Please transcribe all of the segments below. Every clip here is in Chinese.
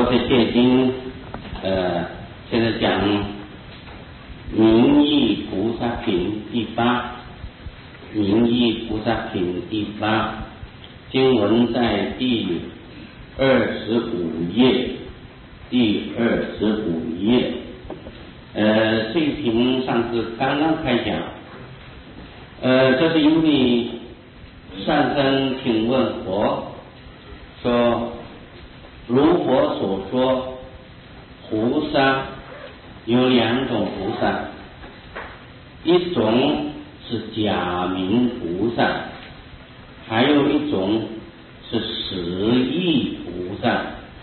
这戒经，现在讲明义菩萨品第8，明义菩萨品第8，经文在第25页，第25页。这一品上次刚刚开讲，这是因为上僧请问佛说，如佛所说，菩萨有2种菩萨，一种是假名菩萨，还有一种是实义菩萨。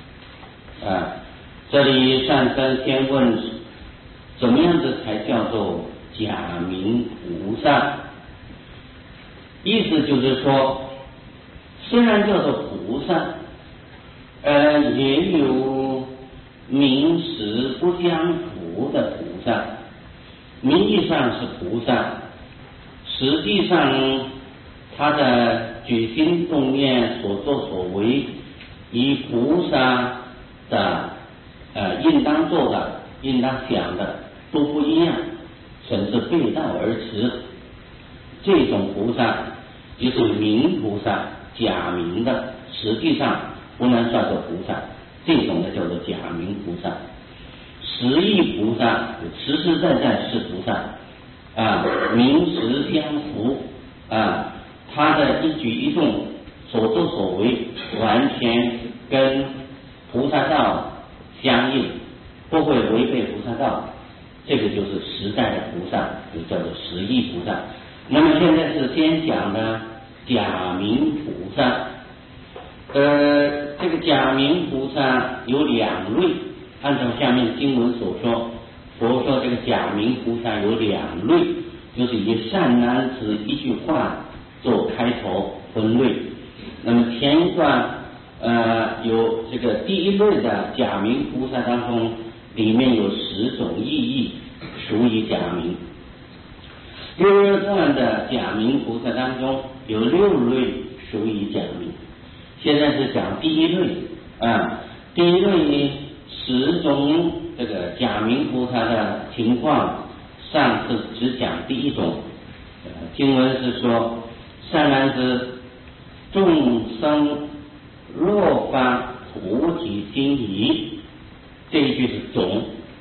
这里上僧先问，怎么样子才叫做假名菩萨？意思就是说，虽然叫做菩萨，也有名实不相符的菩萨，名义上是菩萨，实际上他的举心动念所作所为，与菩萨的应当做的应当想的都不一样，甚至背道而驰。这种菩萨就是名菩萨，假名的，实际上不能算作菩萨，这种的叫做假名菩萨。实义菩萨实实在在是菩萨，名实相符，他的一举一动所作所为完全跟菩萨道相应，不会违背菩萨道，这个就是实在的菩萨，就叫做实义菩萨。那么现在是先讲的假名菩萨。这个假名菩萨有2类，按照下面经文所说，佛说这个假名菩萨有2类，就是以善男子一句话做开头分类。那么前一段有这个第一类的假名菩萨当中，里面有10种意义属于假名。第二段的假名菩萨当中有6类属于假名。现在是讲第一类，第一类10种这个假名菩萨的情况，上次只讲第一种。经文是说，善男子，众生若发菩提心疑，这一句是种，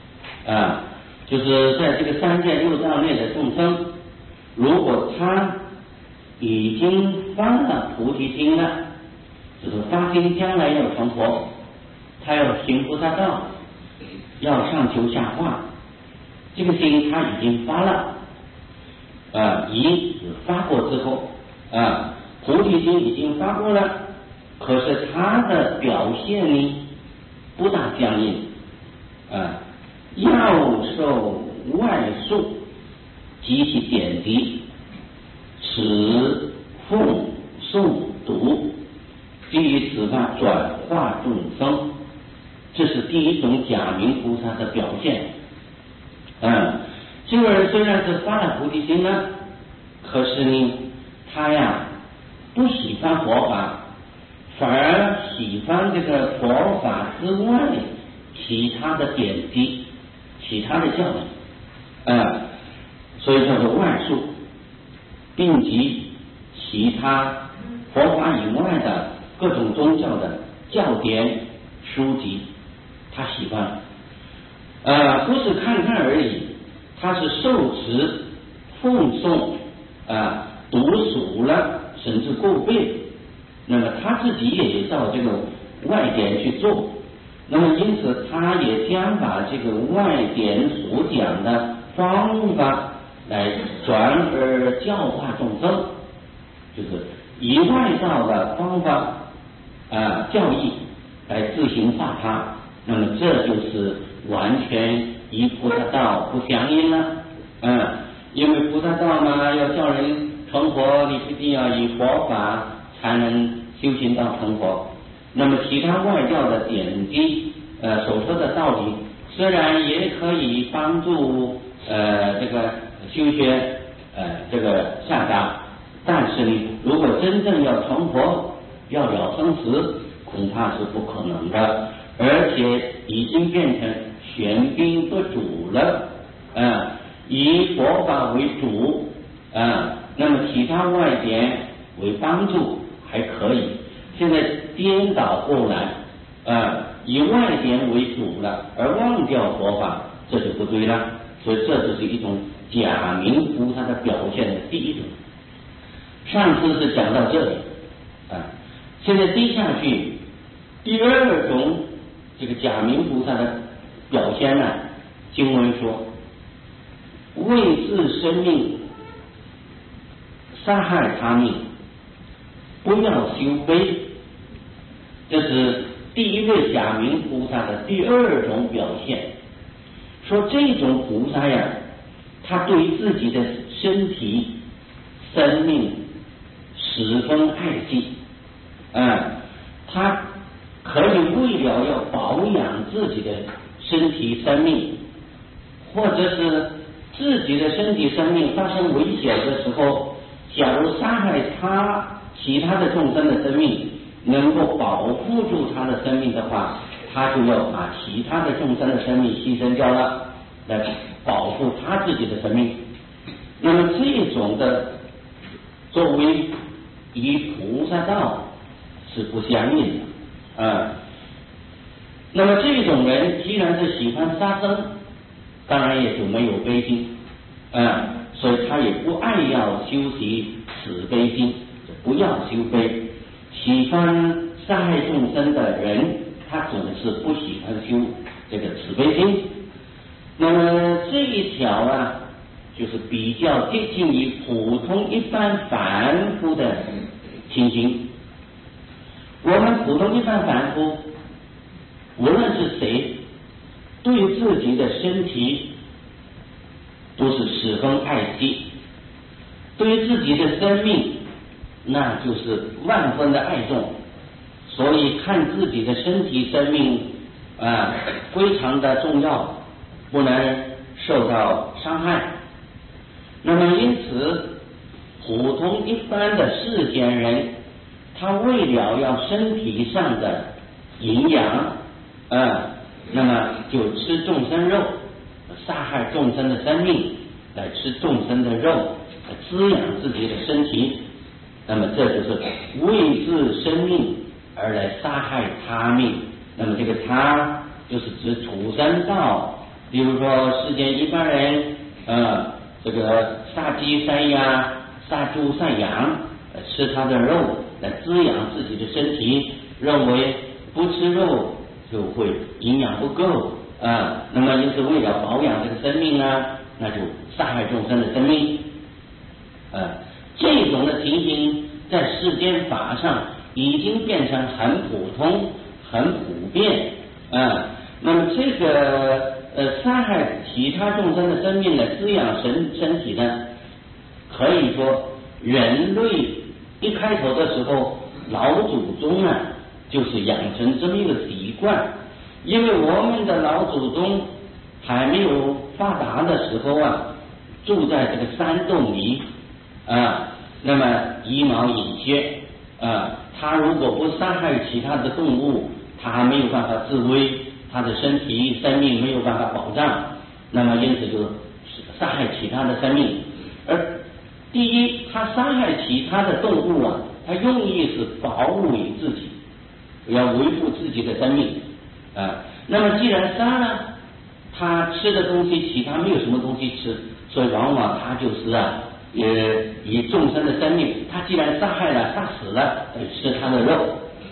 就是在这个3界6道内的众生，如果他已经发了菩提心了，就是发心将来要成佛，他要行菩萨道，要上求下化，这个心他已经发了，疑发过之后，菩提心已经发过了，可是他的表现呢不大相应，要受外束及其点滴，持奉诵读，基于此法转化众生，这是第一种假名菩萨的表现。这个人虽然是发了菩提心呢，可是呢，他不喜欢佛法，反而喜欢这个佛法之外其他的点滴，其他的教义，所以叫做外束，并及其他佛法以外的各种宗教的教典书籍，他喜欢，不是看看而已，他是受持奉诵，读熟了，甚至过背，那么他自己也照这个外典去做，那么因此他也将把这个外典所讲的方法来转而教化众生，就是以外道的方法教义来自行化他，那么这就是完全与菩萨道不相应了。因为菩萨道嘛，要叫人成佛，你一定要以佛法才能修行到成佛。那么其他外教的点滴所说的道理，虽然也可以帮助这个修学这个下达，但是呢，如果真正要成佛，要了生死，恐怕是不可能的。 而且已经变成玄宾不主了以佛法为主那么其他外典为帮助还可以，现在颠倒过来以外典为主了，而忘掉佛法，这就不对了。所以这就是一种假名菩萨的表现的第一种。上次是讲到这里现在接下去第二种这个假名菩萨的表现呢，经文说为自生命杀害他命，不要修悲，这是第一位假名菩萨的第二种表现。说这种菩萨呀，他对自己的身体生命十分爱惜他可以为了要保养自己的身体生命，或者是自己的身体生命发生危险的时候，假如杀害其他的众生的生命，能够保护住他的生命的话，他就要把其他的众生的生命牺牲掉了，来保护他自己的生命。那么这种的作为与菩萨道是不相应的那么这种人既然是喜欢杀生，当然也就没有悲心所以他也不爱要修习慈悲心，不要修悲。喜欢杀害众生的人，他总是不喜欢修这个慈悲心。那么这一条就是比较接近于普通一般凡夫的情形。我们普通一般凡夫，无论是谁，对自己的身体都是十分爱惜，对于自己的生命那就是万分的爱重，所以看自己的身体生命非常的重要，不能受到伤害。那么因此普通一般的世间人，他为了要身体上的营养那么就吃众生肉，杀害众生的生命，来吃众生的肉，来滋养自己的身体。那么这就是为自生命而来杀害他命。那么这个他就是指畜生道，比如说世间一般人这个杀鸡杀鸭杀猪杀羊，吃他的肉来滋养自己的身体，认为不吃肉就会营养不够那么因此为了保养这个生命那就杀害众生的生命这种的情形在世间法上已经变成很普通很普遍那么这个杀害其他众生的生命来滋养身体呢，可以说人类一开头的时候老祖宗就是养成这么一个习惯。因为我们的老祖宗还没有发达的时候住在这个山洞里那么以毛引穴他如果不杀害其他的动物，他还没有办法自卫，他的身体生命没有办法保障，那么因此就杀害其他的生命。而第一，他杀害其他的动物他用意是保护自己，要维护自己的生命那么既然杀了，他吃的东西其他没有什么东西吃，所以往往他就是以众生的生命，他既然杀害了杀死了，吃他的肉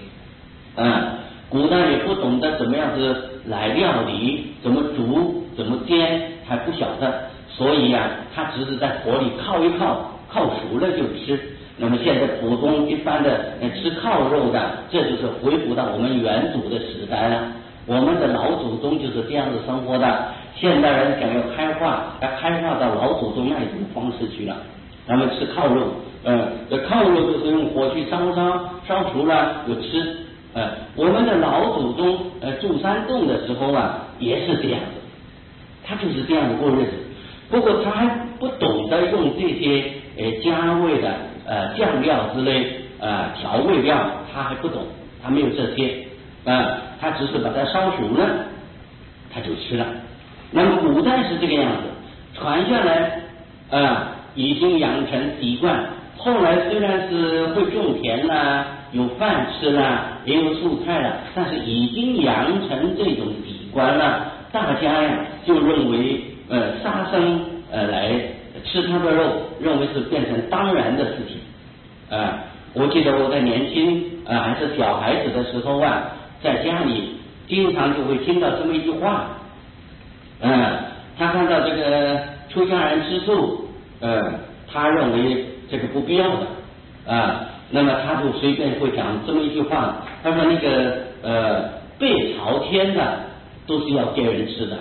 古代也不懂得怎么样子来料理，怎么煮怎么煎还不晓得，所以他只是在火里烤一烤，烤熟了就吃。那么现在普通一般的吃烤肉的，这就是回复到我们远祖的时代了。我们的老祖宗就是这样子生活的，现代人想要开化，要开化到老祖宗那一种方式去了。他们吃烤肉这烤肉就是用火去烧熟了就吃我们的老祖宗住山洞的时候也是这样子，他就是这样子过日子。不过他还不懂得用这些加味的酱料之类调味料，他还不懂，他没有这些他只是把它烧熟了，他就吃了。那么古代是这个样子，传下来已经养成习惯。后来虽然是会种田啦，有饭吃啦，也有蔬菜了，但是已经养成这种习惯了，大家呀就认为杀生来吃他的肉，认为是变成当然的事情。我记得我在年轻还是小孩子的时候在家里经常就会听到这么一句话，他看到这个出家人吃素，他认为这个不必要的那么他就随便会讲这么一句话，他说那个背朝天的都是要给人吃的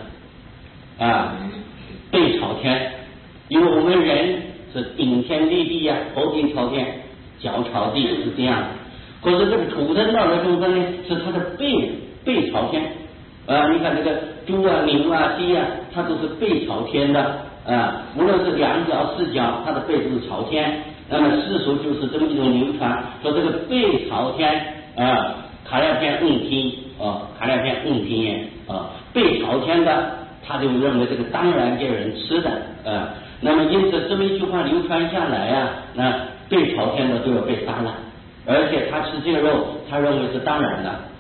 背朝天，因为我们人是顶天立地头顶朝天，脚朝地是这样。可是这个土生道的众生呢，是他的背朝天你看这个猪牛鸡它都是背朝天的无论是两脚四脚，它的背都是朝天。那么世俗就是这么一种流传，说这个背朝天卡两片听卡两片听背朝天的，他就认为这个当然给人吃的那么因此这么一句话流传下来那背朝天的都要被杀了，而且他吃这个肉，他认为是当然的。